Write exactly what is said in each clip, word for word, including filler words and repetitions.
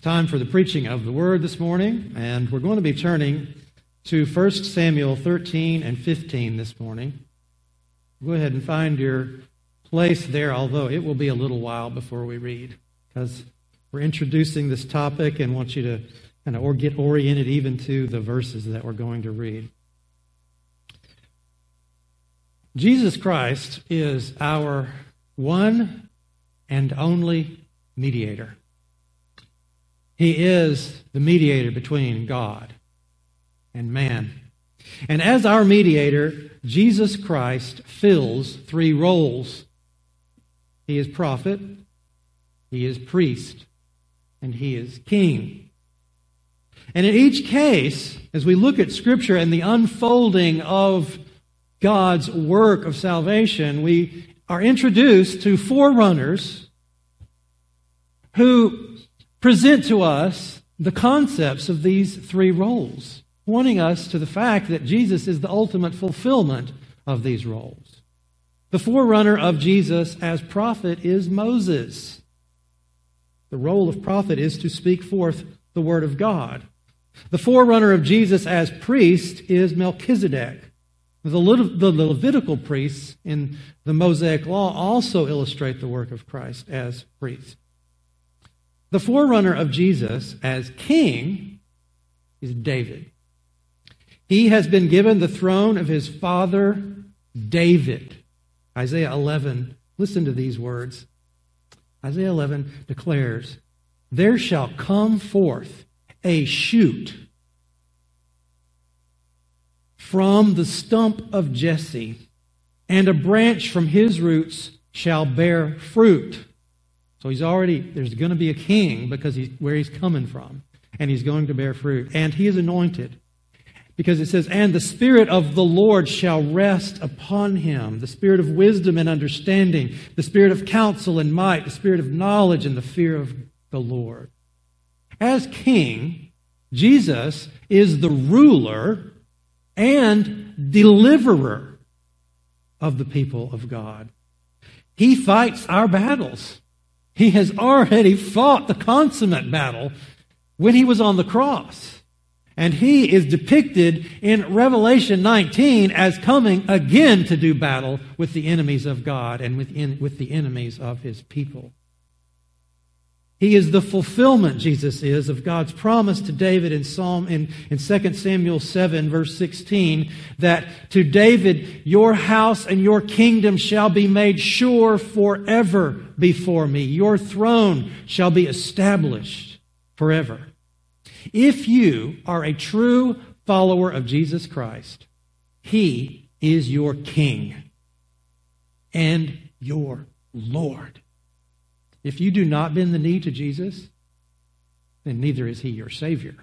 Time for the preaching of the Word this morning, and we're going to be turning to First Samuel thirteen and fifteen this morning. Go ahead and find your place there, although it will be a little while before we read, because we're introducing this topic and want you to kind of or get oriented even to the verses that we're going to read. Jesus Christ is our one and only mediator. He is the mediator between God and man. And as our mediator, Jesus Christ fills three roles. He is prophet, he is priest, and he is king. And in each case, as we look at Scripture and the unfolding of God's work of salvation, we are introduced to forerunners who present to us the concepts of these three roles, pointing us to the fact that Jesus is the ultimate fulfillment of these roles. The forerunner of Jesus as prophet is Moses. The role of prophet is to speak forth the word of God. The forerunner of Jesus as priest is Melchizedek. The Levitical priests in the Mosaic Law also illustrate the work of Christ as priest. The forerunner of Jesus as king is David. He has been given the throne of his father David. Isaiah eleven, listen to these words. Isaiah eleven declares, "There shall come forth a shoot from the stump of Jesse, and a branch from his roots shall bear fruit." So he's already, there's going to be a king because he's where he's coming from, and he's going to bear fruit. And he is anointed, because it says, "And the Spirit of the Lord shall rest upon him, the Spirit of wisdom and understanding, the Spirit of counsel and might, the Spirit of knowledge and the fear of the Lord." As king, Jesus is the ruler and deliverer of the people of God. He fights our battles. He has already fought the consummate battle when he was on the cross. And he is depicted in Revelation nineteen as coming again to do battle with the enemies of God and with, in, with the enemies of his people. He is the fulfillment, Jesus is, of God's promise to David in Psalm in, in Second Samuel seven, verse sixteen, that to David, "Your house and your kingdom shall be made sure forever before me. Your throne shall be established forever." If you are a true follower of Jesus Christ, he is your king and your Lord. If you do not bend the knee to Jesus, then neither is he your Savior.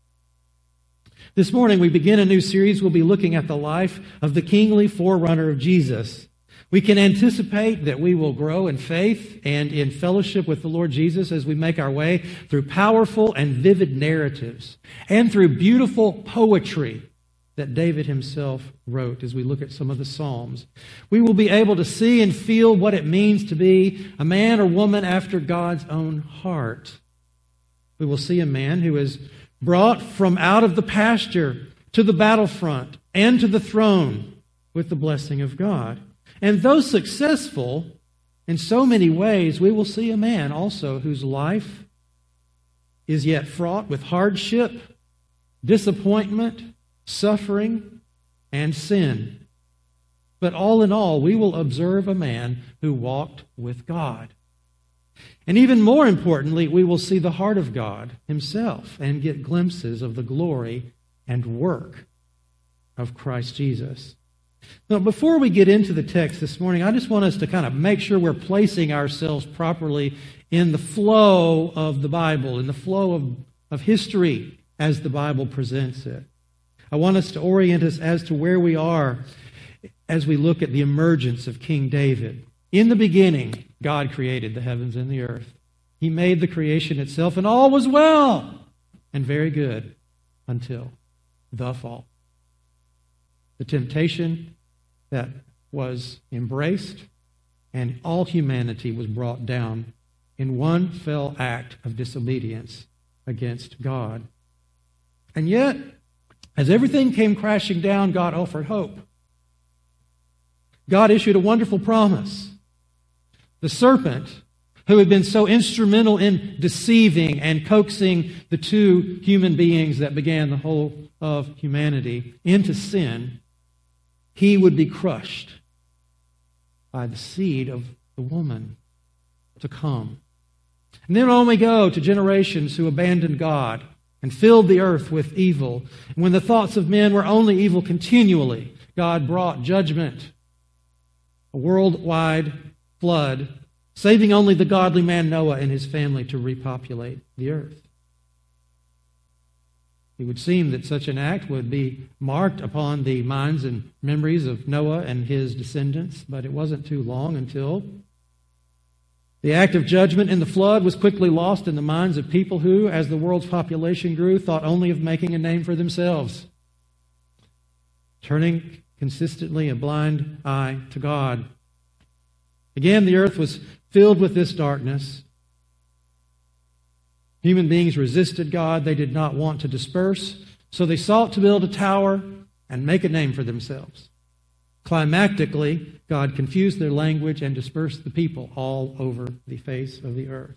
This morning we begin a new series. We'll be looking at the life of the kingly forerunner of Jesus. We can anticipate that we will grow in faith and in fellowship with the Lord Jesus as we make our way through powerful and vivid narratives and through beautiful poetry that David himself wrote as we look at some of the Psalms. We will be able to see and feel what it means to be a man or woman after God's own heart. We will see a man who is brought from out of the pasture to the battlefront and to the throne with the blessing of God. And though successful in so many ways, we will see a man also whose life is yet fraught with hardship, disappointment, suffering, and sin. But all in all, we will observe a man who walked with God. And even more importantly, we will see the heart of God himself and get glimpses of the glory and work of Christ Jesus. Now, before we get into the text this morning, I just want us to kind of make sure we're placing ourselves properly in the flow of the Bible, in the flow of, of history as the Bible presents it. I want us to orient us as to where we are as we look at the emergence of King David. In the beginning, God created the heavens and the earth. He made the creation itself, and all was well and very good until the fall. The temptation that was embraced, and all humanity was brought down in one fell act of disobedience against God. And yet, as everything came crashing down, God offered hope. God issued a wonderful promise. The serpent, who had been so instrumental in deceiving and coaxing the two human beings that began the whole of humanity into sin, he would be crushed by the seed of the woman to come. And then on we go to generations who abandoned God and filled the earth with evil. And when the thoughts of men were only evil continually, God brought judgment, a worldwide flood, saving only the godly man Noah and his family to repopulate the earth. It would seem that such an act would be marked upon the minds and memories of Noah and his descendants, but it wasn't too long until the act of judgment in the flood was quickly lost in the minds of people who, as the world's population grew, thought only of making a name for themselves, turning consistently a blind eye to God. Again, the earth was filled with this darkness. Human beings resisted God. They did not want to disperse, so they sought to build a tower and make a name for themselves. Climactically, God confused their language and dispersed the people all over the face of the earth.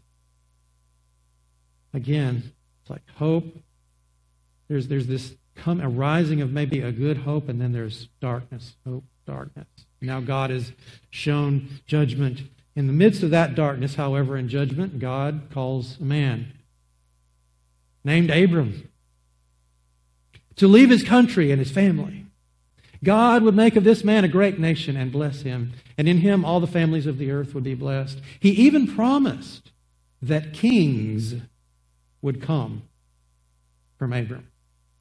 Again, it's like hope. There's, there's this come, a rising of maybe a good hope, and then there's darkness, hope, darkness. Now God has shown judgment. In the midst of that darkness, however, in judgment, God calls a man named Abram to leave his country and his family. God would make of this man a great nation and bless him, and in him all the families of the earth would be blessed. He even promised that kings would come from Abram.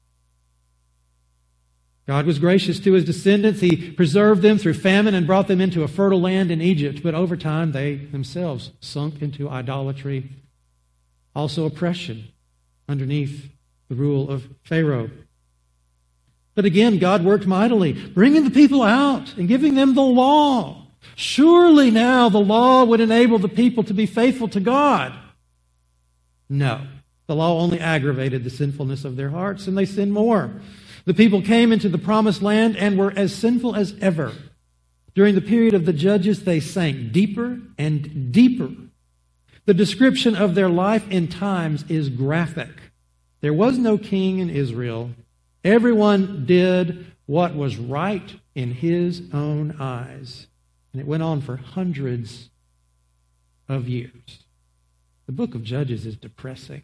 God was gracious to his descendants. He preserved them through famine and brought them into a fertile land in Egypt. But over time, they themselves sunk into idolatry, also oppression underneath the rule of Pharaoh. But again, God worked mightily, bringing the people out and giving them the law. Surely now the law would enable the people to be faithful to God. No, the law only aggravated the sinfulness of their hearts, and they sinned more. The people came into the promised land and were as sinful as ever. During the period of the judges, they sank deeper and deeper. The description of their life in times is graphic. There was no king in Israel. Everyone did what was right in his own eyes. And it went on for hundreds of years. The book of Judges is depressing.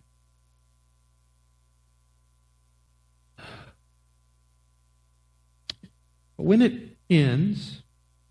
But when it ends,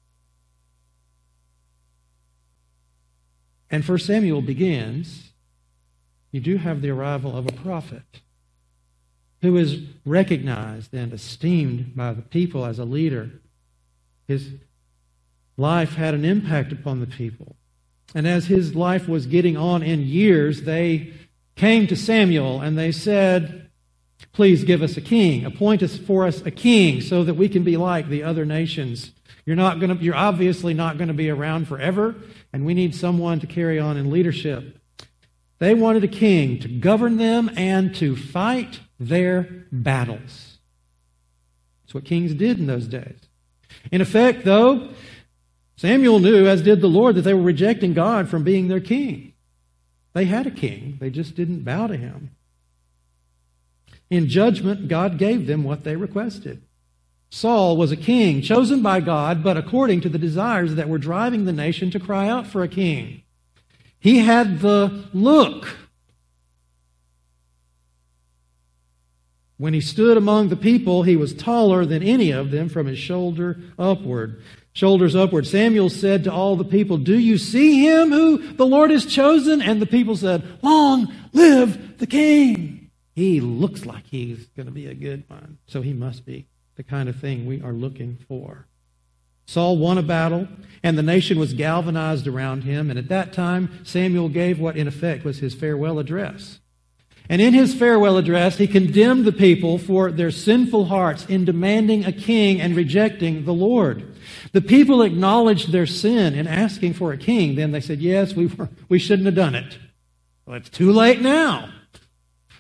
and First Samuel begins, you do have the arrival of a prophet who is recognized and esteemed by the people as a leader. His life had an impact upon the people. And as his life was getting on in years, they came to Samuel and they said, "Please give us a king. Appoint us for us a king so that we can be like the other nations. You're not going to, you're obviously not going to be around forever, and we need someone to carry on in leadership." They wanted a king to govern them and to fight their battles. That's what kings did in those days. In effect, though, Samuel knew, as did the Lord, that they were rejecting God from being their king. They had a king. They just didn't bow to him. In judgment, God gave them what they requested. Saul was a king, chosen by God, but according to the desires that were driving the nation to cry out for a king. He had the look. When he stood among the people, he was taller than any of them from his shoulder upward. Shoulders upward. Samuel said to all the people, "Do you see him who the Lord has chosen?" And the people said, "Long live the king." He looks like he's going to be a good one. So he must be the kind of thing we are looking for. Saul won a battle, and the nation was galvanized around him. And at that time, Samuel gave what in effect was his farewell address. And in his farewell address, he condemned the people for their sinful hearts in demanding a king and rejecting the Lord. The people acknowledged their sin in asking for a king. Then they said, "Yes, we were, we shouldn't have done it." Well, it's too late now.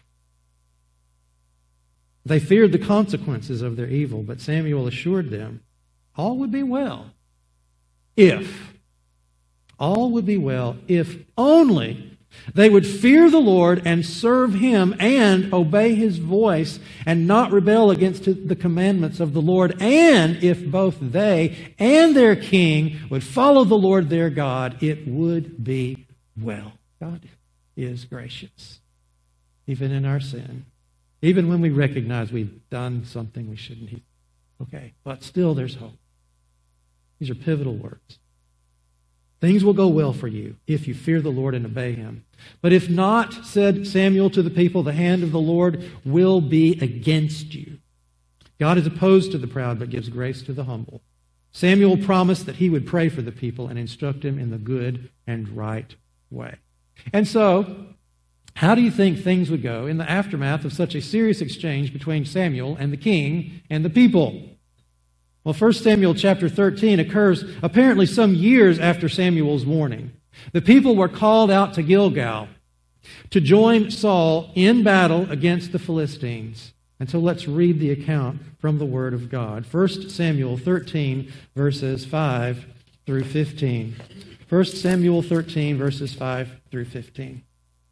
They feared the consequences of their evil, but Samuel assured them all would be well if, all would be well if only they would fear the Lord and serve Him and obey His voice and not rebel against the commandments of the Lord, and if both they and their king would follow the Lord their God, it would be well. God is gracious, even in our sin, even when we recognize we've done something we shouldn't. Okay, but still there's hope. These are pivotal words. Things will go well for you if you fear the Lord and obey Him. But if not, said Samuel to the people, the hand of the Lord will be against you. God is opposed to the proud, but gives grace to the humble. Samuel promised that he would pray for the people and instruct them in the good and right way. And so, how do you think things would go in the aftermath of such a serious exchange between Samuel and the king and the people? Well, First Samuel chapter thirteen occurs apparently some years after Samuel's warning. The people were called out to Gilgal to join Saul in battle against the Philistines. And so let's read the account from the Word of God. First Samuel thirteen, verses five through fifteen. First Samuel thirteen, verses five through fifteen.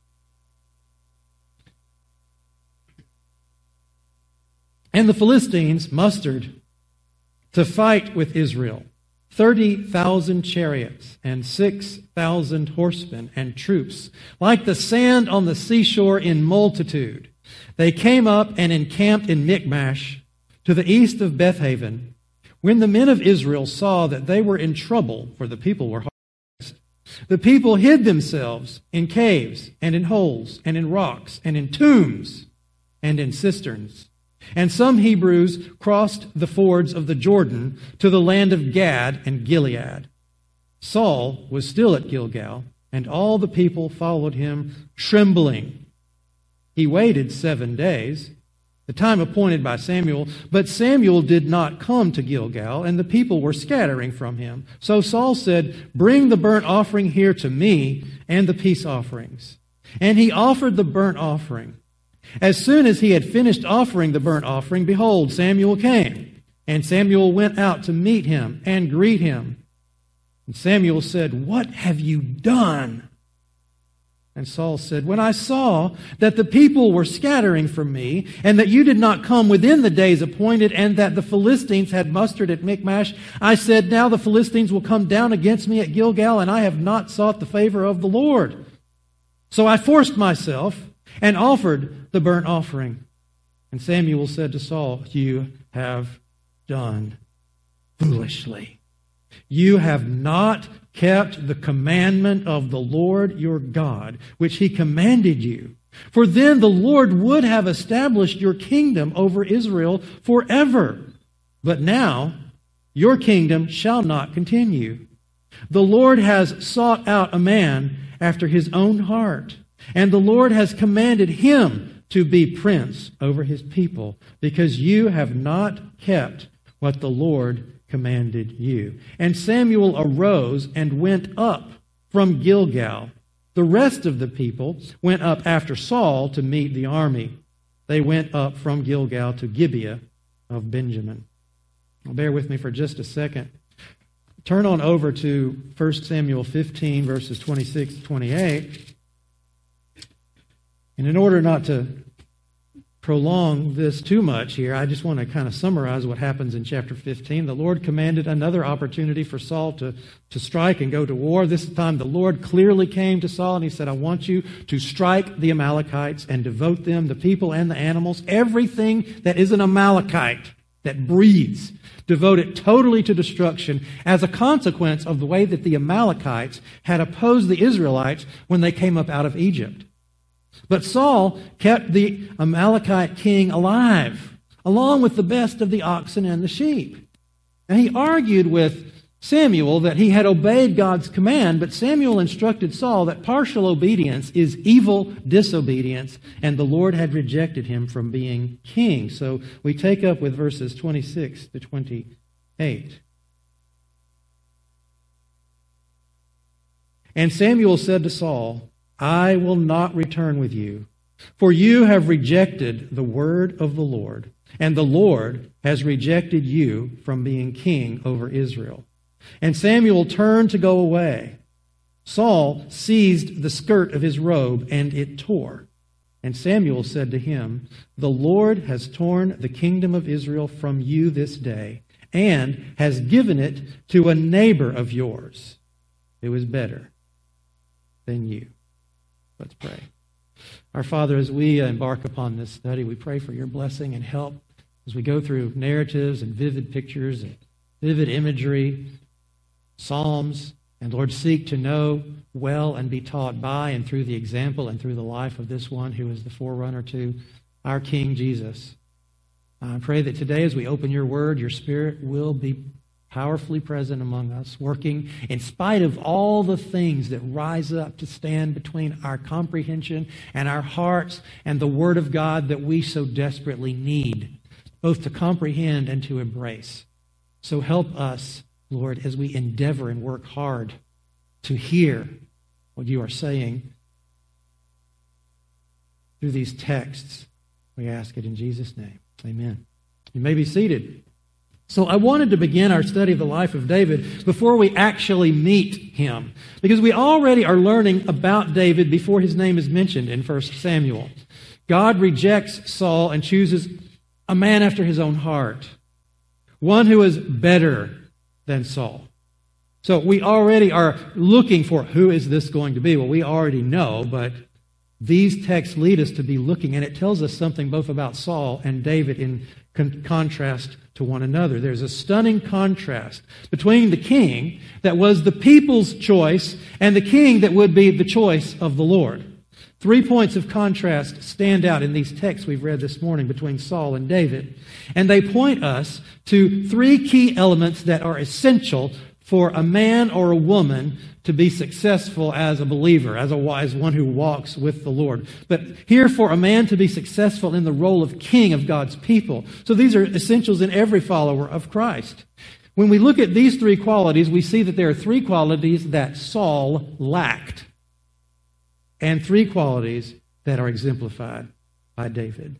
And the Philistines mustered to fight with Israel thirty thousand chariots and six thousand horsemen and troops, like the sand on the seashore in multitude. They came up and encamped in Michmash to the east of Bethaven. When the men of Israel saw that they were in trouble, for the people were hard, the people hid themselves in caves and in holes and in rocks and in tombs and in cisterns. And some Hebrews crossed the fords of the Jordan to the land of Gad and Gilead. Saul was still at Gilgal, and all the people followed him trembling. He waited seven days, the time appointed by Samuel, but Samuel did not come to Gilgal, and the people were scattering from him. So Saul said, "Bring the burnt offering here to me, and the peace offerings." And he offered the burnt offering. As soon as he had finished offering the burnt offering, behold, Samuel came. And Samuel went out to meet him and greet him. And Samuel said, "What have you done?" And Saul said, "When I saw that the people were scattering from me, and that you did not come within the days appointed, and that the Philistines had mustered at Michmash, I said, now the Philistines will come down against me at Gilgal, and I have not sought the favor of the Lord. So I forced myself and offered the burnt offering." And Samuel said to Saul, "You have done foolishly. You have not kept the commandment of the Lord your God, which He commanded you. For then the Lord would have established your kingdom over Israel forever. But now your kingdom shall not continue. The Lord has sought out a man after His own heart, and the Lord has commanded him to be prince over His people, because you have not kept what the Lord commanded you." And Samuel arose and went up from Gilgal. The rest of the people went up after Saul to meet the army. They went up from Gilgal to Gibeah of Benjamin. Well, bear with me for just a second. Turn on over to First Samuel fifteen, verses twenty-six to twenty-eight. And in order not to prolong this too much here, I just want to kind of summarize what happens in chapter fifteen. The Lord commanded another opportunity for Saul to, to strike and go to war. This time the Lord clearly came to Saul and He said, "I want you to strike the Amalekites and devote them, the people and the animals, everything that is an Amalekite, that breathes, devote it totally to destruction as a consequence of the way that the Amalekites had opposed the Israelites when they came up out of Egypt." But Saul kept the Amalekite king alive, along with the best of the oxen and the sheep. And he argued with Samuel that he had obeyed God's command, but Samuel instructed Saul that partial obedience is evil disobedience, and the Lord had rejected him from being king. So we take up with verses twenty-six to twenty-eight. And Samuel said to Saul, "I will not return with you, For you have rejected the word of the Lord, and the Lord has rejected you from being king over Israel." And Samuel turned to go away. Saul seized the skirt of his robe, and it tore. And Samuel said to him, "The Lord has torn the kingdom of Israel from you this day, and has given it to a neighbor of yours who is better than you." Let's pray. Our Father, as we embark upon this study, we pray for your blessing and help as we go through narratives and vivid pictures and vivid imagery, Psalms, and Lord, seek to know well and be taught by and through the example and through the life of this one who is the forerunner to our King Jesus. I pray that today as we open your word, your Spirit will be powerfully present among us, working in spite of all the things that rise up to stand between our comprehension and our hearts and the Word of God that we so desperately need, both to comprehend and to embrace. So help us, Lord, as we endeavor and work hard to hear what you are saying through these texts. We ask it in Jesus' name. Amen. You may be seated. So I wanted to begin our study of the life of David before we actually meet him, because we already are learning about David before his name is mentioned in First Samuel. God rejects Saul and chooses a man after his own heart, one who is better than Saul. So we already are looking for who is this going to be? Well, we already know, but these texts lead us to be looking, and it tells us something both about Saul and David in con- contrast to one another. There's a stunning contrast between the king that was the people's choice and the king that would be the choice of the Lord. Three points of contrast stand out in these texts we've read this morning between Saul and David, and they point us to three key elements that are essential for a man or a woman to be successful as a believer, as a wise one who walks with the Lord. But here, for a man to be successful in the role of king of God's people. So these are essentials in every follower of Christ. When we look at these three qualities, we see that there are three qualities that Saul lacked, and three qualities that are exemplified by David.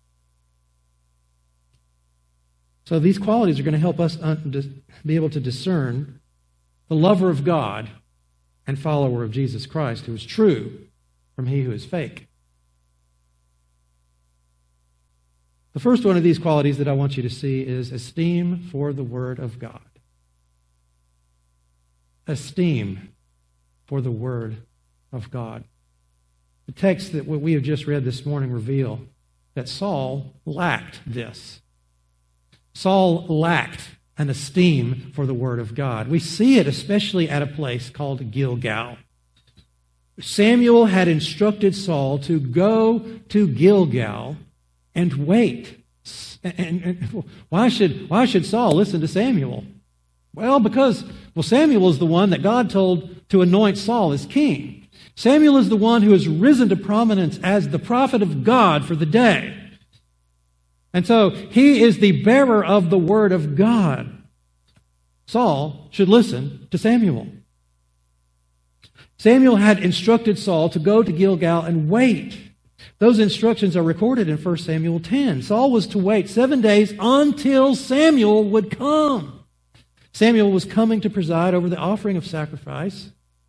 So these qualities are going to help us be able to discern the lover of God and follower of Jesus Christ who is true from he who is fake. The first one of these qualities that I want you to see is esteem for the Word of God. Esteem for the Word of God. The texts that we have just read this morning reveal that Saul lacked this. Saul lacked an esteem for the Word of God. We see it especially at a place called Gilgal. Samuel had instructed Saul to go to Gilgal and wait. And, and why should, why should Saul listen to Samuel? Well, because well, Samuel is the one that God told to anoint Saul as king. Samuel is the one who has risen to prominence as the prophet of God for the day. And so he is the bearer of the Word of God. Saul should listen to Samuel. Samuel had instructed Saul to go to Gilgal and wait. Those instructions are recorded in First Samuel ten. Saul was to wait seven days until Samuel would come. Samuel was coming to preside over the offering of sacrifice.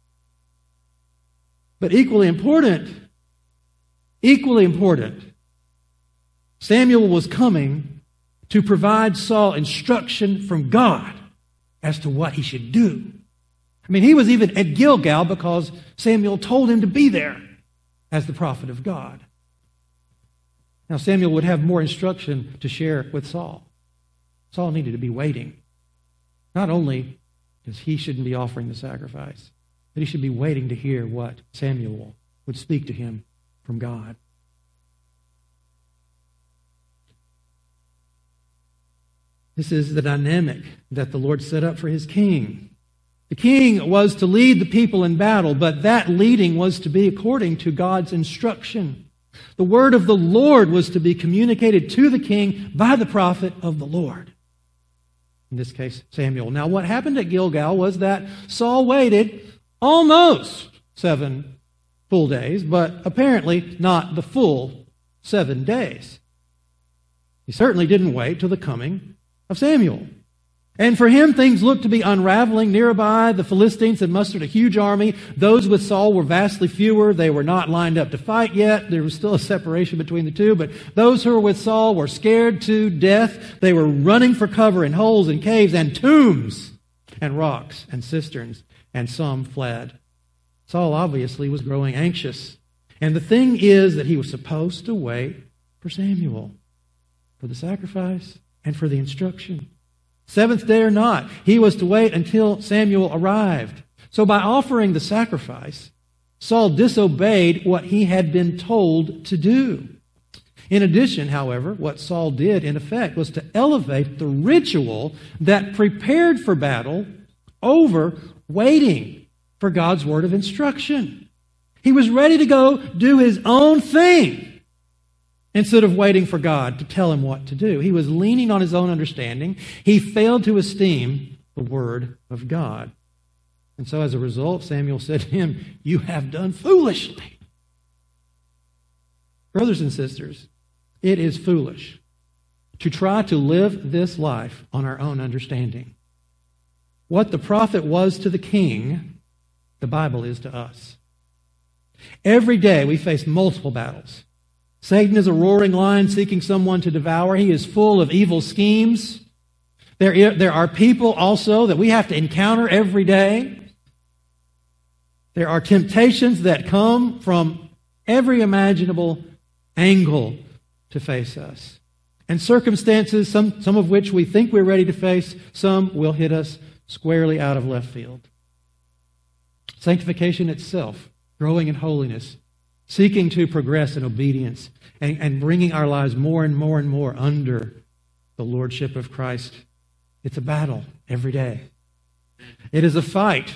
But equally important, equally important, Samuel was coming to provide Saul instruction from God as to what he should do. I mean, he was even at Gilgal because Samuel told him to be there as the prophet of God. Now, Samuel would have more instruction to share with Saul. Saul needed to be waiting. Not only because he shouldn't be offering the sacrifice, but he should be waiting to hear what Samuel would speak to him from God. This is the dynamic that the Lord set up for his king. The king was to lead the people in battle, but that leading was to be according to God's instruction. The word of the Lord was to be communicated to the king by the prophet of the Lord. In this case, Samuel. Now, what happened at Gilgal was that Saul waited almost seven full days, but apparently not the full seven days. He certainly didn't wait till the coming of Samuel. And for him, things looked to be unraveling. Nearby, the Philistines had mustered a huge army. Those with Saul were vastly fewer. They were not lined up to fight yet. There was still a separation between the two. But those who were with Saul were scared to death. They were running for cover in holes and caves and tombs and rocks and cisterns, and some fled. Saul obviously was growing anxious. And the thing is that he was supposed to wait for Samuel, for the sacrifice and for the instruction. Seventh day or not, he was to wait until Samuel arrived. So by offering the sacrifice, Saul disobeyed what he had been told to do. In addition, however, what Saul did in effect was to elevate the ritual that prepared for battle over waiting for God's word of instruction. He was ready to go do his own thing instead of waiting for God to tell him what to do. He was leaning on his own understanding. He failed to esteem the word of God. And so as a result, Samuel said to him, "You have done foolishly." Brothers and sisters, it is foolish to try to live this life on our own understanding. What the prophet was to the king, the Bible is to us. Every day we face multiple battles. Satan is a roaring lion seeking someone to devour. He is full of evil schemes. There, there are people also that we have to encounter every day. There are temptations that come from every imaginable angle to face us. And circumstances, some, some of which we think we're ready to face, some will hit us squarely out of left field. Sanctification itself, growing in holiness, seeking to progress in obedience, and, and bringing our lives more and more and more under the lordship of Christ. It's a battle every day. It is a fight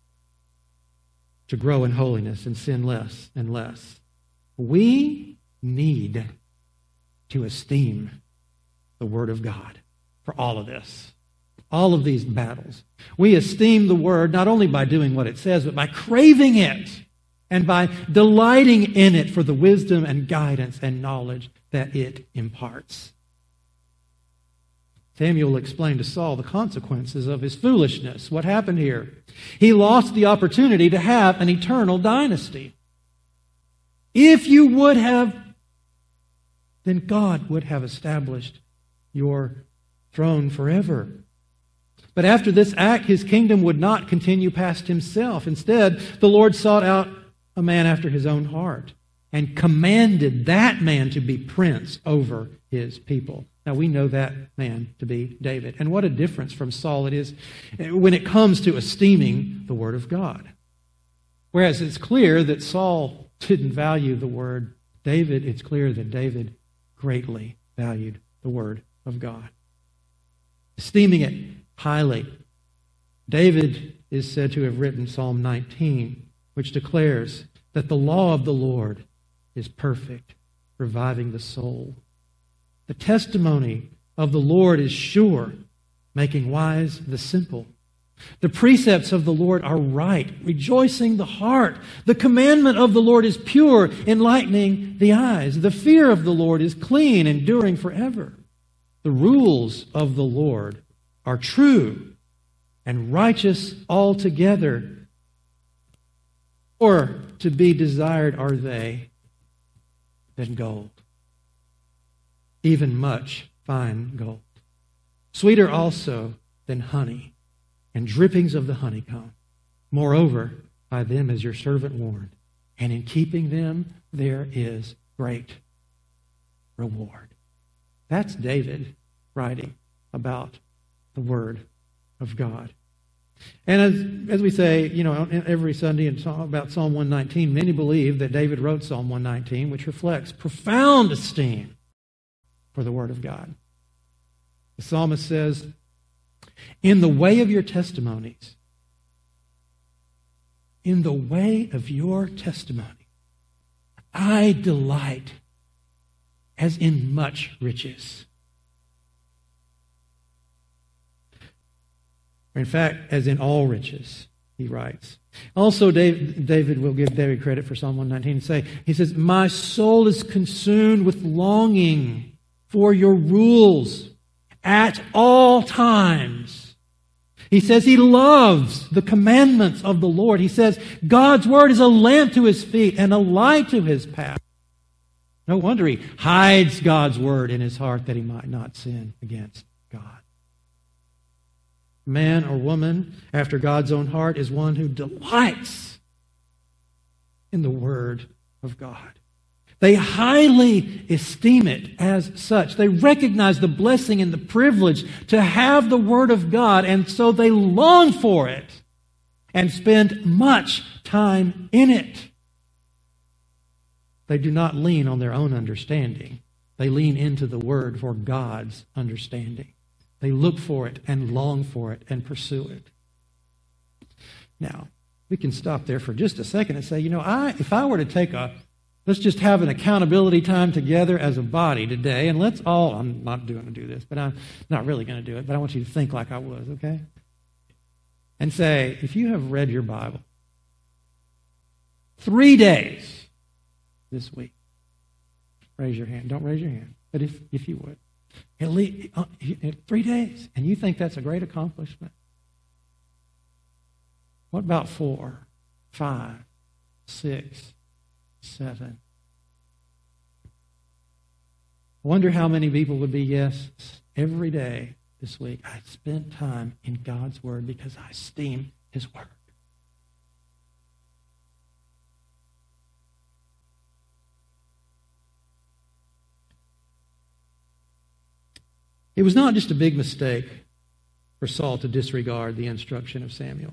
to grow in holiness and sin less and less. We need to esteem the Word of God for all of this, all of these battles. We esteem the Word not only by doing what it says, but by craving it and by delighting in it for the wisdom and guidance and knowledge that it imparts. Samuel explained to Saul the consequences of his foolishness. What happened here? He lost the opportunity to have an eternal dynasty. If you would have, then God would have established your throne forever. But after this act, his kingdom would not continue past himself. Instead, the Lord sought out a man after his own heart and commanded that man to be prince over his people. Now, we know that man to be David. And what a difference from Saul it is when it comes to esteeming the Word of God. Whereas it's clear that Saul didn't value the Word, David, it's clear that David greatly valued the Word of God, esteeming it highly. David is said to have written Psalm nineteen, which declares that the law of the Lord is perfect, reviving the soul. The testimony of the Lord is sure, making wise the simple. The precepts of the Lord are right, rejoicing the heart. The commandment of the Lord is pure, enlightening the eyes. The fear of the Lord is clean, enduring forever. The rules of the Lord are true and righteous altogether. Or to be desired are they than gold, even much fine gold. Sweeter also than honey and drippings of the honeycomb. Moreover, by them is your servant warned, and in keeping them there is great reward. That's David writing about the Word of God. And as, as we say, you know, every Sunday in, about Psalm one nineteen, many believe that David wrote Psalm one nineteen, which reflects profound esteem for the Word of God. The psalmist says, "In the way of your testimonies, in the way of your testimony, I delight as in much riches." In fact, as in all riches. he writes. Also, David, David will give David credit for Psalm one nineteen and say, he says, my soul is consumed with longing for your rules at all times. He says he loves the commandments of the Lord. He says God's word is a lamp to his feet and a light to his path. No wonder he hides God's word in his heart that he might not sin against God. Man or woman after God's own heart is one who delights in the Word of God. They highly esteem it as such. They recognize the blessing and the privilege to have the Word of God, and so they long for it and spend much time in it. They do not lean on their own understanding. They lean into the Word for God's understanding. They look for it and long for it and pursue it. Now, we can stop there for just a second and say, you know, I if I were to take a, let's just have an accountability time together as a body today, and let's all, I'm not doing to do this, but I'm not really going to do it, but I want you to think like I was, okay? And say, if you have read your Bible three days this week, raise your hand. Don't raise your hand, but if, if you would. At least uh, three days, and you think that's a great accomplishment. What about four, five, six, seven? I wonder how many people would be, yes, every day this week I spent time in God's Word because I esteem His Word. It was not just a big mistake for Saul to disregard the instruction of Samuel.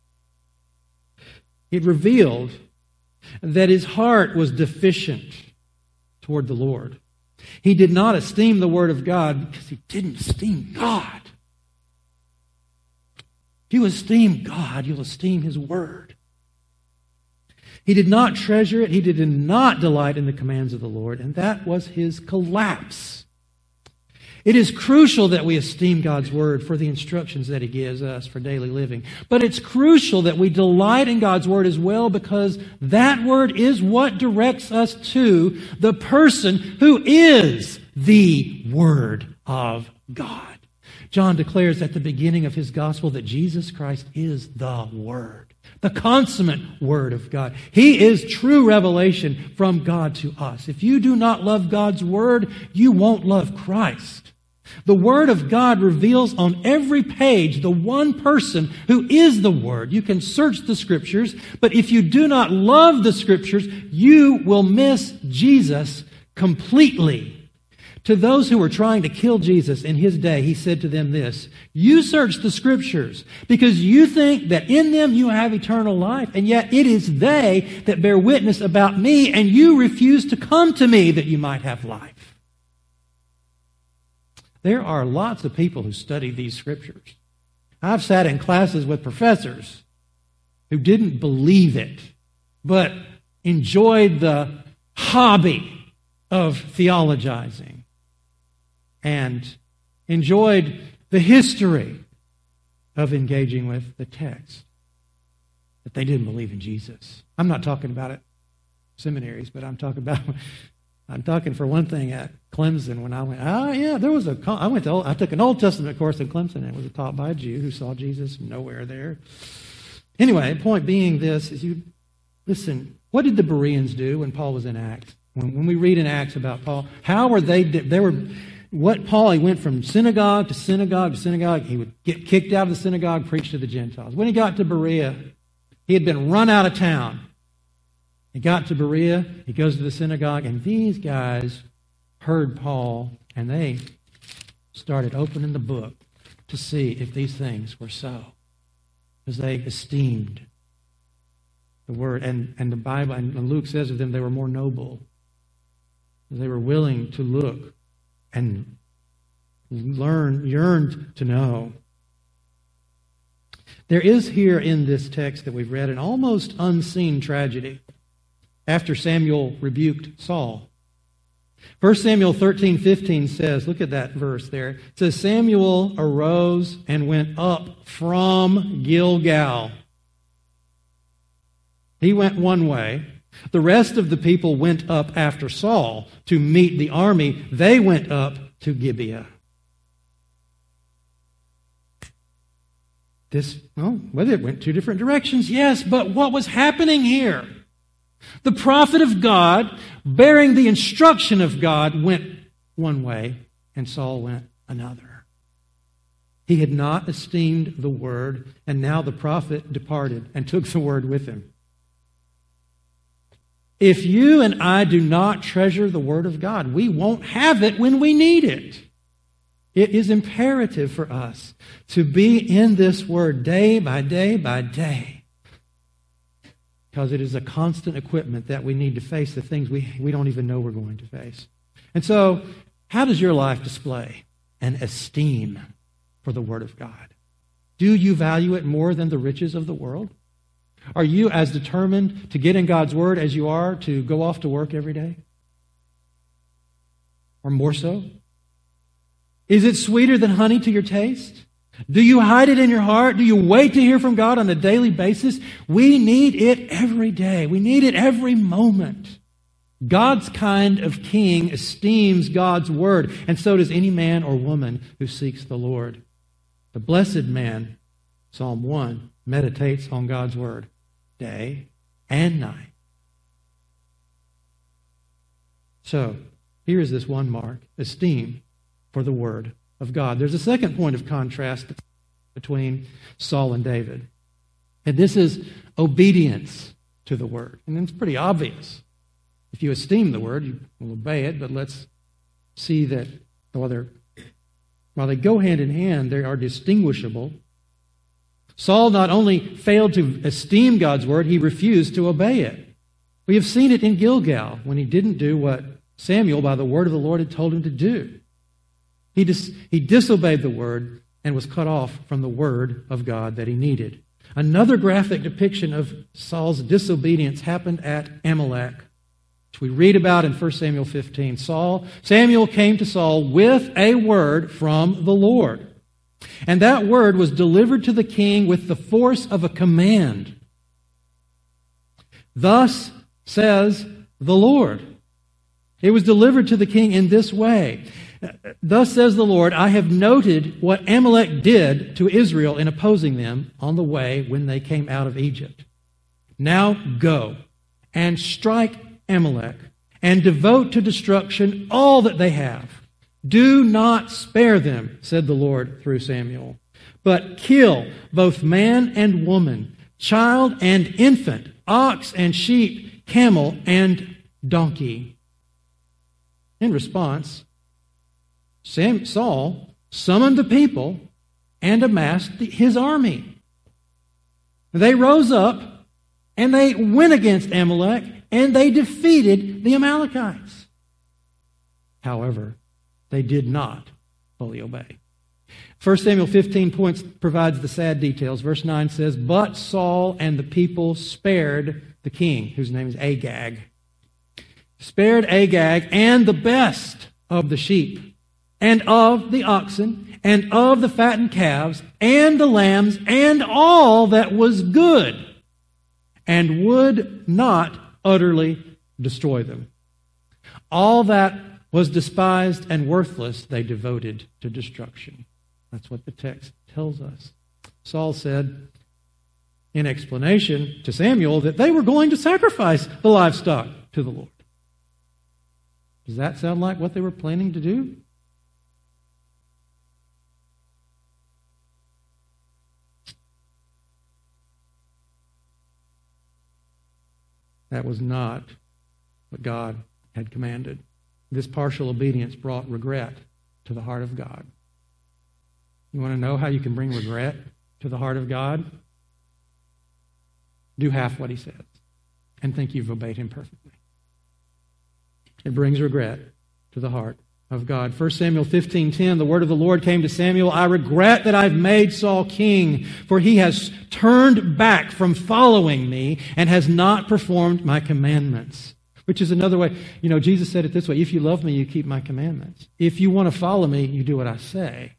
It revealed that his heart was deficient toward the Lord. He did not esteem the Word of God because he didn't esteem God. If you esteem God, you'll esteem His Word. He did not treasure it. He did not delight in the commands of the Lord, and that was his collapse. It is crucial that we esteem God's Word for the instructions that He gives us for daily living. But it's crucial that we delight in God's Word as well, because that Word is what directs us to the person who is the Word of God. John declares at the beginning of his gospel that Jesus Christ is the Word, the consummate Word of God. He is true revelation from God to us. If you do not love God's Word, you won't love Christ. The Word of God reveals on every page the one person who is the Word. You can search the Scriptures, but if you do not love the Scriptures, you will miss Jesus completely. To those who were trying to kill Jesus in His day, He said to them this, you search the Scriptures because you think that in them you have eternal life, and yet it is they that bear witness about me, and you refuse to come to me that you might have life. There are lots of people who study these Scriptures. I've sat in classes with professors who didn't believe it, but enjoyed the hobby of theologizing and enjoyed the history of engaging with the text. But they didn't believe in Jesus. I'm not talking about it seminaries, but I'm talking about I'm talking for one thing at Clemson when I went, oh yeah, there was a, I went to, I took an Old Testament course in Clemson, and it was taught by a Jew who saw Jesus nowhere there. Anyway, the point being this, is you, listen, what did the Bereans do when Paul was in Acts? When, when we read in Acts about Paul, how were they, they were, what Paul, he went from synagogue to synagogue to synagogue. He would get kicked out of the synagogue, preach to the Gentiles. When he got to Berea, he had been run out of town. He got to Berea, he goes to the synagogue, and these guys heard Paul, and they started opening the book to see if these things were so, because they esteemed the Word. And, and the Bible, and Luke says of them, they were more noble. They were willing to look and learn, yearned to know. There is here in this text that we've read an almost unseen tragedy after Samuel rebuked Saul. First Samuel thirteen fifteen says, look at that verse there. It says, Samuel arose and went up from Gilgal He went one way. The rest of the people went up after Saul to meet the army. They went up to Gibeah. This, well, whether it went two different directions, yes, but what was happening here? The prophet of God, bearing the instruction of God, went one way, and Saul went another. He had not esteemed the word, and now the prophet departed and took the word with him. If you and I do not treasure the word of God, we won't have it when we need it. It is imperative for us to be in this word day by day by day, because it is a constant equipment that we need to face the things we, we don't even know we're going to face. And so, how does your life display an esteem for the word of God? Do you value it more than the riches of the world? Are you as determined to get in God's word as you are to go off to work every day? Or more so? Is it sweeter than honey to your taste? Do you hide it in your heart? Do you wait to hear from God on a daily basis? We need it every day. We need it every moment. God's kind of king esteems God's word, and so does any man or woman who seeks the Lord. The blessed man, Psalm one, meditates on God's word day and night. So, here is this one mark, esteem for the word of God. There's a second point of contrast between Saul and David. And this is obedience to the word. And it's pretty obvious. If you esteem the word, you will obey it, but let's see that while, they're, while they go hand in hand, they are distinguishable. Saul not only failed to esteem God's word, he refused to obey it. We have seen it in Gilgal when he didn't do what Samuel, by the word of the Lord, had told him to do. He, dis- he disobeyed the word and was cut off from the word of God that he needed. Another graphic depiction of Saul's disobedience happened at Amalek, which we read about in First Samuel fifteen. Saul, Samuel came to Saul with a word from the Lord. And that word was delivered to the king with the force of a command. Thus says the Lord. It was delivered to the king in this way. Thus says the Lord, I have noted what Amalek did to Israel in opposing them on the way when they came out of Egypt. Now go and strike Amalek and devote to destruction all that they have. Do not spare them, said the Lord through Samuel, but kill both man and woman, child and infant, ox and sheep, camel and donkey. In response, Sam, Saul summoned the people and amassed his army. They rose up and they went against Amalek and they defeated the Amalekites. However, they did not fully obey. First Samuel fifteen points provides the sad details. Verse nine says, but Saul and the people spared the king, whose name is Agag. Spared Agag and the best of the sheep, and of the oxen, and of the fattened calves, and the lambs, and all that was good, and would not utterly destroy them. All that was despised and worthless they devoted to destruction. That's what the text tells us. Saul said, in explanation to Samuel, that they were going to sacrifice the livestock to the Lord. Does that sound like what they were planning to do? That was not what God had commanded. This partial obedience brought regret to the heart of God. You want to know how you can bring regret to the heart of God? Do half what he says and think you've obeyed him perfectly. It brings regret to the heart of God. First Samuel fifteen ten, the word of the Lord came to Samuel, I regret that I've made Saul king, for he has turned back from following me and has not performed my commandments. Which is another way, you know, Jesus said it this way, if you love me, you keep my commandments. If you want to follow me, you do what I say.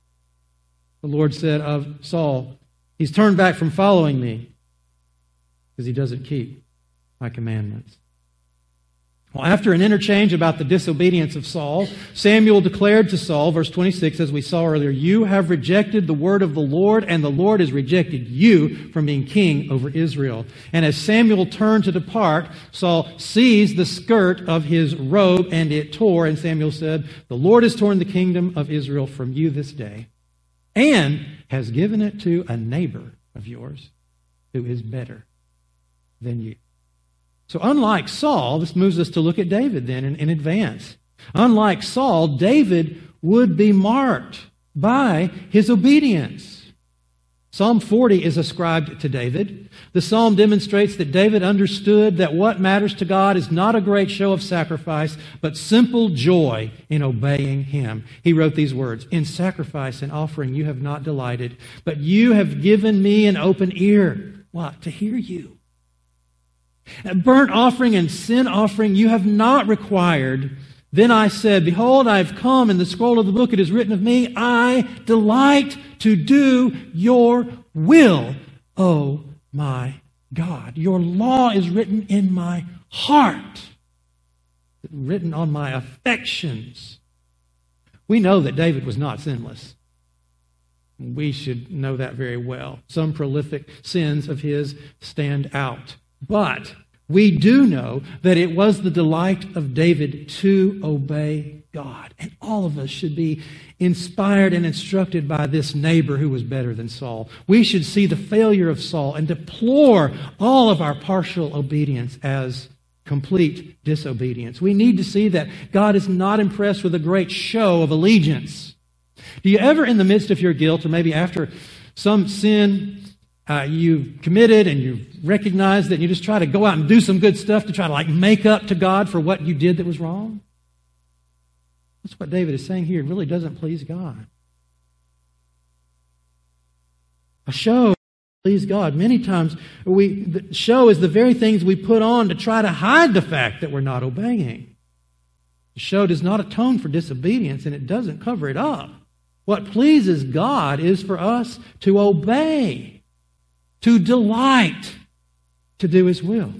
The Lord said of Saul, he's turned back from following me. because he doesn't keep my commandments. Well, after an interchange about the disobedience of Saul, Samuel declared to Saul, verse twenty-six, as we saw earlier, "You have rejected the word of the Lord, and the Lord has rejected you from being king over Israel." And as Samuel turned to depart, Saul seized the skirt of his robe, and it tore. And Samuel said, "The Lord has torn the kingdom of Israel from you this day, and has given it to a neighbor of yours who is better than you." So unlike Saul, this moves us to look at David then in, in advance. Unlike Saul, David would be marked by his obedience. Psalm forty is ascribed to David. The psalm demonstrates that David understood that what matters to God is not a great show of sacrifice, but simple joy in obeying Him. He wrote these words, "In sacrifice and offering you have not delighted, but you have given me an open ear." What? To hear you. "Burnt offering and sin offering you have not required. Then I said, Behold, I have come. In the scroll of the book it is written of me, I delight to do your will, O my God. Your law is written in my heart, written on my affections." We know that David was not sinless. We should know that very well. Some prolific sins of his stand out. But we do know that it was the delight of David to obey God. And all of us should be inspired and instructed by this neighbor who was better than Saul. We should see the failure of Saul and deplore all of our partial obedience as complete disobedience. We need to see that God is not impressed with a great show of allegiance. Do you ever, in the midst of your guilt, or maybe after some sin Uh, you committed and you recognize that you just try to go out and do some good stuff to try to like make up to God for what you did that was wrong? That's what David is saying here. It really doesn't please God. A show please God. Many times we the show is the very things we put on to try to hide the fact that we're not obeying. The show does not atone for disobedience, and it doesn't cover it up. What pleases God is for us to obey, to delight, to do His will.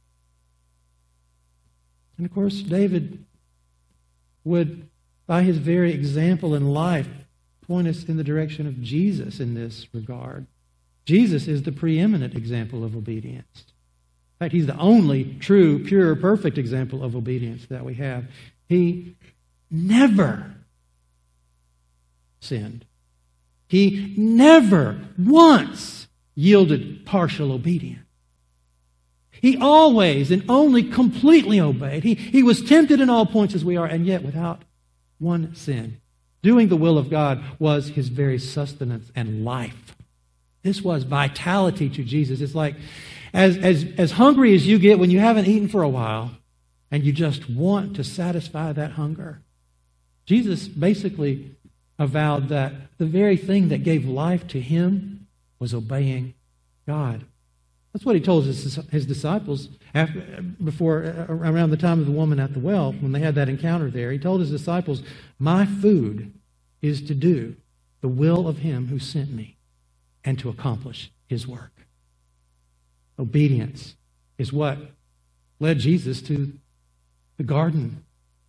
And of course, David would, by his very example in life, point us in the direction of Jesus in this regard. Jesus is the preeminent example of obedience. In fact, He's the only true, pure, perfect example of obedience that we have. He never sinned. He never once yielded partial obedience. He always and only completely obeyed. He, he was tempted in all points as we are, and yet without one sin. Doing the will of God was His very sustenance and life. This was vitality to Jesus. It's like as, as, as hungry as you get when you haven't eaten for a while and you just want to satisfy that hunger. Jesus basically avowed that the very thing that gave life to Him was obeying God. That's what He told his, his disciples after, before, around the time of the woman at the well, when they had that encounter there. He told His disciples, "My food is to do the will of Him who sent me and to accomplish His work." Obedience is what led Jesus to the garden,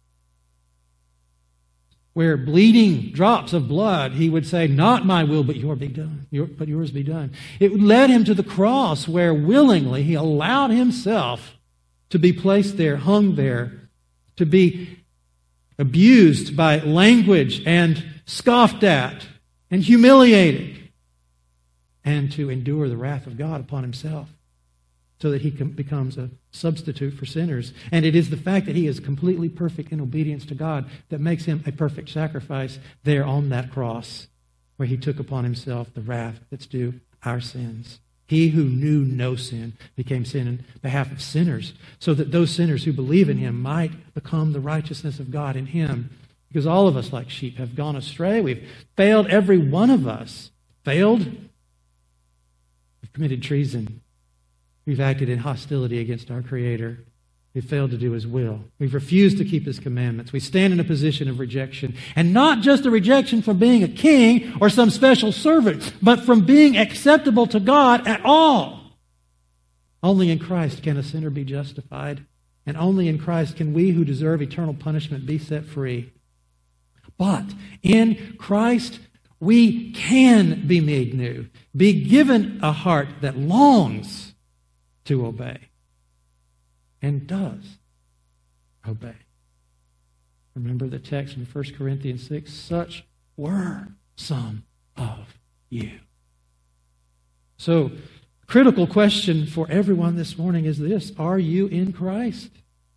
where bleeding drops of blood, He would say, "Not my will, but yours be done. Your, but yours be done." It led Him to the cross, where willingly He allowed Himself to be placed there, hung there, to be abused by language and scoffed at and humiliated, and to endure the wrath of God upon Himself, so that He becomes a substitute for sinners. And it is the fact that He is completely perfect in obedience to God that makes Him a perfect sacrifice there on that cross, where He took upon Himself the wrath that's due our sins. He who knew no sin became sin in behalf of sinners, so that those sinners who believe in Him might become the righteousness of God in Him. Because all of us, like sheep, have gone astray. We've failed, every one of us. Failed. We've committed treason. We've acted in hostility against our Creator. We've failed to do His will. We've refused to keep His commandments. We stand in a position of rejection. And not just a rejection from being a king or some special servant, but from being acceptable to God at all. Only in Christ can a sinner be justified. And only in Christ can we who deserve eternal punishment be set free. But in Christ, we can be made new, be given a heart that longs to obey and does obey. Remember the text in First Corinthians six, such were some of you. So, critical question for everyone this morning is this: are you in Christ?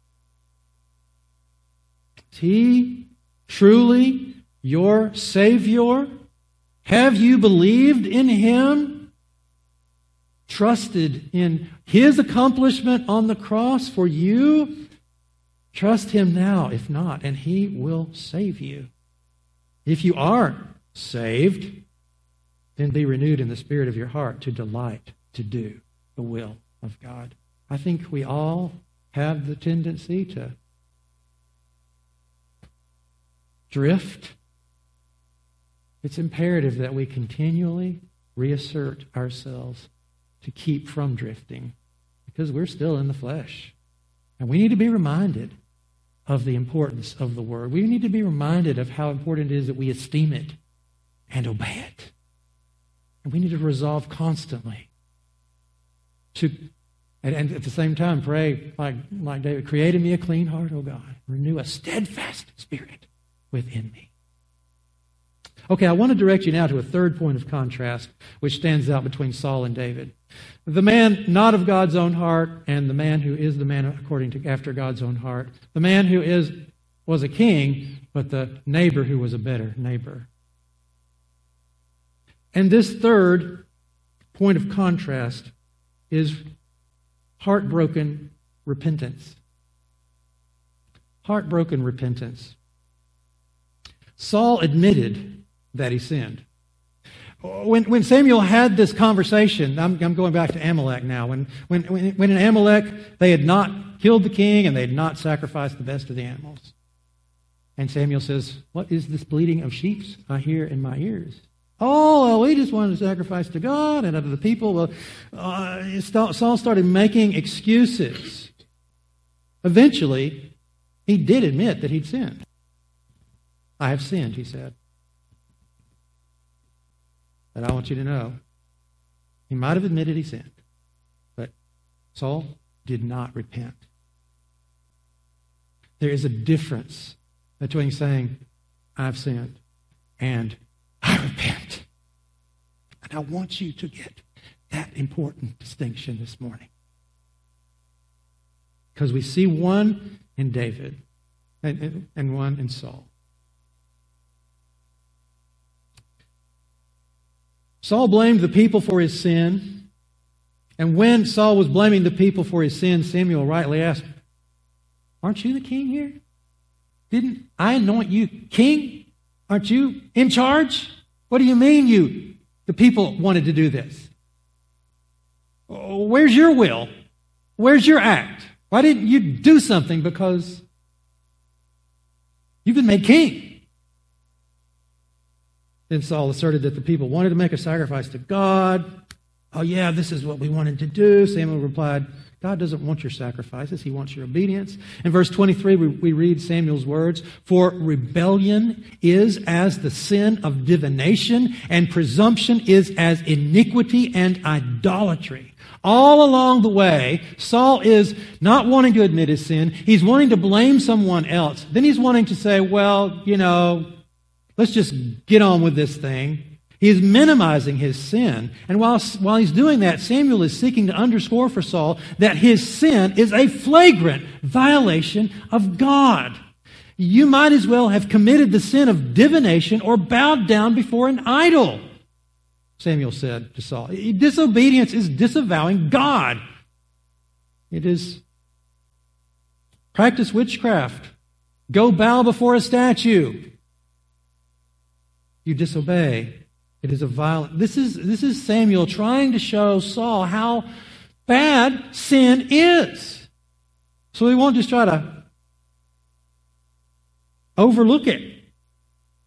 Is He truly your Savior? Have you believed in Him? Trusted in His accomplishment on the cross for you? Trust Him now, if not, and He will save you. If you are saved, then be renewed in the spirit of your heart to delight to do the will of God. I think we all have the tendency to drift. It's imperative that we continually reassert ourselves to keep from drifting, because we're still in the flesh. And we need to be reminded of the importance of the Word. We need to be reminded of how important it is that we esteem it and obey it. And we need to resolve constantly to, and, and at the same time, pray like, like David, create in me a clean heart, O God. Renew a steadfast spirit within me. Okay, I want to direct you now to a third point of contrast which stands out between Saul and David. The man not of God's own heart and the man who is the man according to after God's own heart. The man who is was a king, but the neighbor who was a better neighbor. And this third point of contrast is heartbroken repentance. Heartbroken repentance. Saul admitted that he sinned. When, when Samuel had this conversation, I'm, I'm going back to Amalek now. When, when, when in Amalek, they had not killed the king and they had not sacrificed the best of the animals. And Samuel says, what is this bleating of sheep I hear in my ears? Oh, well, we just wanted to sacrifice to God and unto the people. Well, uh, Saul started making excuses. Eventually, he did admit that he'd sinned. I have sinned, he said. But I want you to know, he might have admitted he sinned, but Saul did not repent. There is a difference between saying, I've sinned, and I repent. And I want you to get that important distinction this morning. Because we see one in David and, and, and one in Saul. Saul blamed the people for his sin. And when Saul was blaming the people for his sin, Samuel rightly asked, aren't you the king here? Didn't I anoint you king? Aren't you in charge? What do you mean you, the people wanted to do this? Where's your will? Where's your act? Why didn't you do something? Because you've been made king. Then Saul asserted that the people wanted to make a sacrifice to God. Oh yeah, this is what we wanted to do. Samuel replied, God doesn't want your sacrifices. He wants your obedience. In verse twenty-three, we, we read Samuel's words, for rebellion is as the sin of divination, and presumption is as iniquity and idolatry. All along the way, Saul is not wanting to admit his sin. He's wanting to blame someone else. Then he's wanting to say, well, you know, let's just get on with this thing. He's minimizing his sin. And while, while he's doing that, Samuel is seeking to underscore for Saul that his sin is a flagrant violation of God. You might as well have committed the sin of divination or bowed down before an idol, Samuel said to Saul. Disobedience is disavowing God. It is practice witchcraft. Go bow before a statue. You disobey. It is a violent. This is, this is Samuel trying to show Saul how bad sin is. So he won't just try to overlook it.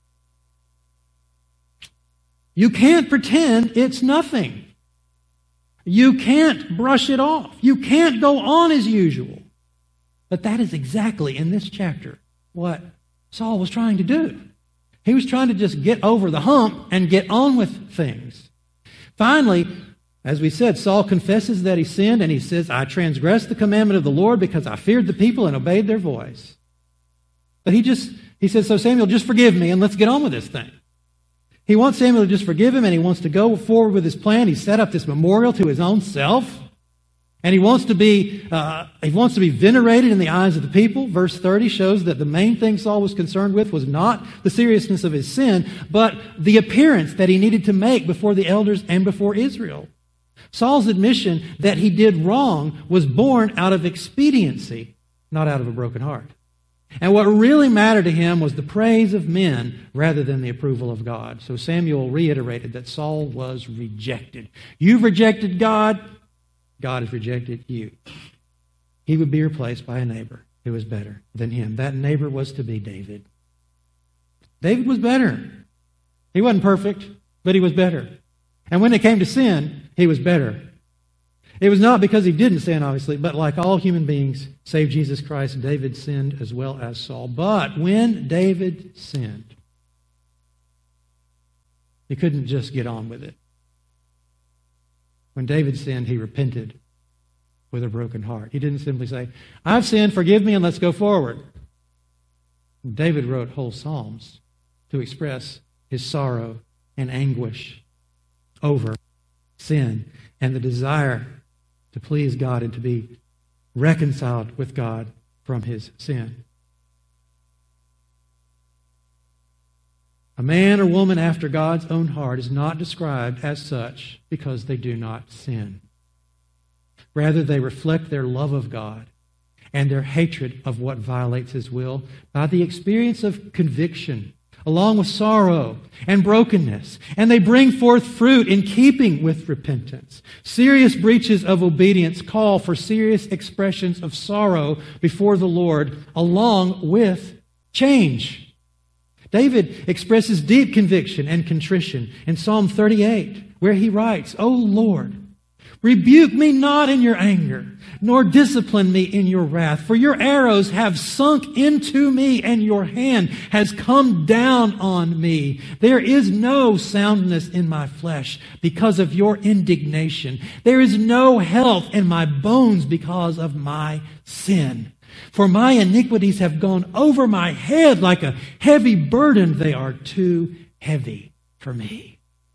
You can't pretend it's nothing. You can't brush it off. You can't go on as usual. But that is exactly, in this chapter, what Saul was trying to do. He was trying to just get over the hump and get on with things. Finally, as we said, Saul confesses that he sinned, and he says, I transgressed the commandment of the Lord because I feared the people and obeyed their voice. But he just, he says, so Samuel, just forgive me and let's get on with this thing. He wants Samuel to just forgive him, and he wants to go forward with his plan. He set up this memorial to his own self, and he wants to be uh, he wants to be venerated in the eyes of the people. Verse thirty shows that the main thing Saul was concerned with was not the seriousness of his sin, but the appearance that he needed to make before the elders and before Israel. Saul's admission that he did wrong was born out of expediency, not out of a broken heart. And what really mattered to him was the praise of men rather than the approval of God. So Samuel reiterated that Saul was rejected. You've rejected God. God has rejected you. He would be replaced by a neighbor who was better than him. That neighbor was to be David. David was better. He wasn't perfect, but he was better. And when it came to sin, he was better. It was not because he didn't sin, obviously, but like all human beings, save Jesus Christ, David sinned as well as Saul. But when David sinned, he couldn't just get on with it. When David sinned, he repented with a broken heart. He didn't simply say, I've sinned, forgive me, and let's go forward. David wrote whole psalms to express his sorrow and anguish over sin and the desire to please God and to be reconciled with God from his sin. A man or woman after God's own heart is not described as such because they do not sin. Rather, they reflect their love of God and their hatred of what violates his will by the experience of conviction, along with sorrow and brokenness. And they bring forth fruit in keeping with repentance. Serious breaches of obedience call for serious expressions of sorrow before the Lord, along with change. David expresses deep conviction and contrition in Psalm thirty-eight, where he writes, O Lord, rebuke me not in your anger, nor discipline me in your wrath. For your arrows have sunk into me, and your hand has come down on me. There is no soundness in my flesh because of your indignation. There is no health in my bones because of my sin. For my iniquities have gone over my head like a heavy burden. They are too heavy for me.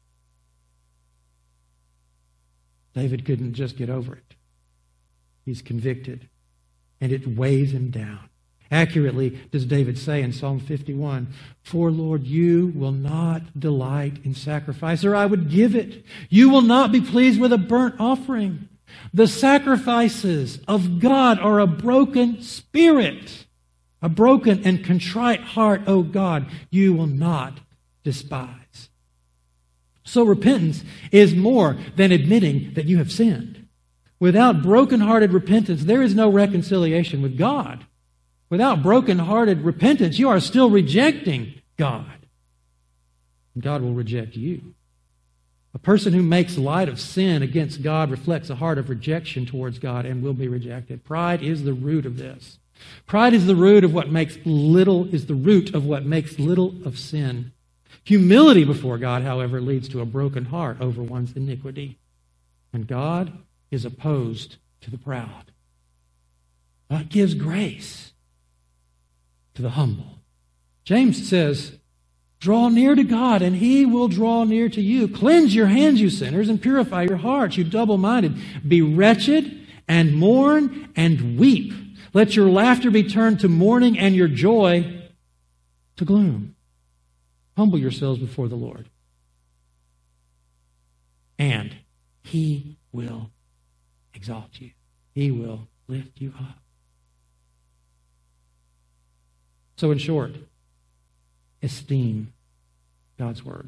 David couldn't just get over it. He's convicted, and it weighs him down. Accurately does David say in Psalm fifty-one, For, Lord, you will not delight in sacrifice, or I would give it. You will not be pleased with a burnt offering. The sacrifices of God are a broken spirit, a broken and contrite heart, O God, you will not despise. So repentance is more than admitting that you have sinned. Without broken-hearted repentance, there is no reconciliation with God. Without broken-hearted repentance, you are still rejecting God. God will reject you. A person who makes light of sin against God reflects a heart of rejection towards God and will be rejected. Pride is the root of this. Pride is the root of what makes little, is the root of what makes little of sin. Humility before God, however, leads to a broken heart over one's iniquity. And God is opposed to the proud. God gives grace to the humble. James says, draw near to God, and He will draw near to you. Cleanse your hands, you sinners, and purify your hearts, you double-minded. Be wretched and mourn and weep. Let your laughter be turned to mourning and your joy to gloom. Humble yourselves before the Lord, and He will exalt you. He will lift you up. So in short, esteem God's word.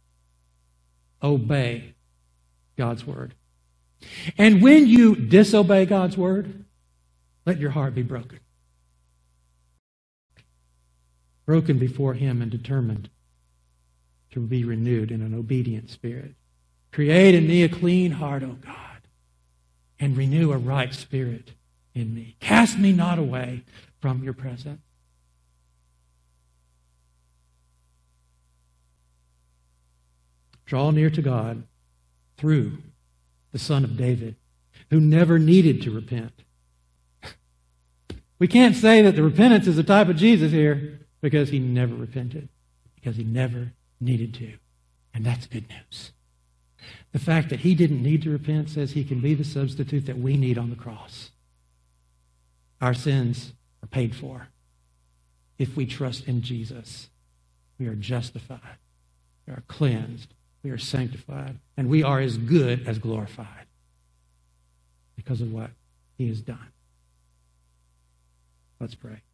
Obey God's word. And when you disobey God's word, let your heart be broken. Broken before Him and determined to be renewed in an obedient spirit. Create in me a clean heart, O God, and renew a right spirit in me. Cast me not away from your presence. Draw near to God through the Son of David, who never needed to repent. We can't say that the repentance is a type of Jesus here because he never repented, because he never needed to. And that's good news. The fact that he didn't need to repent says he can be the substitute that we need on the cross. Our sins are paid for. If we trust in Jesus, we are justified, we are cleansed, we are sanctified, and we are as good as glorified because of what he has done. Let's pray.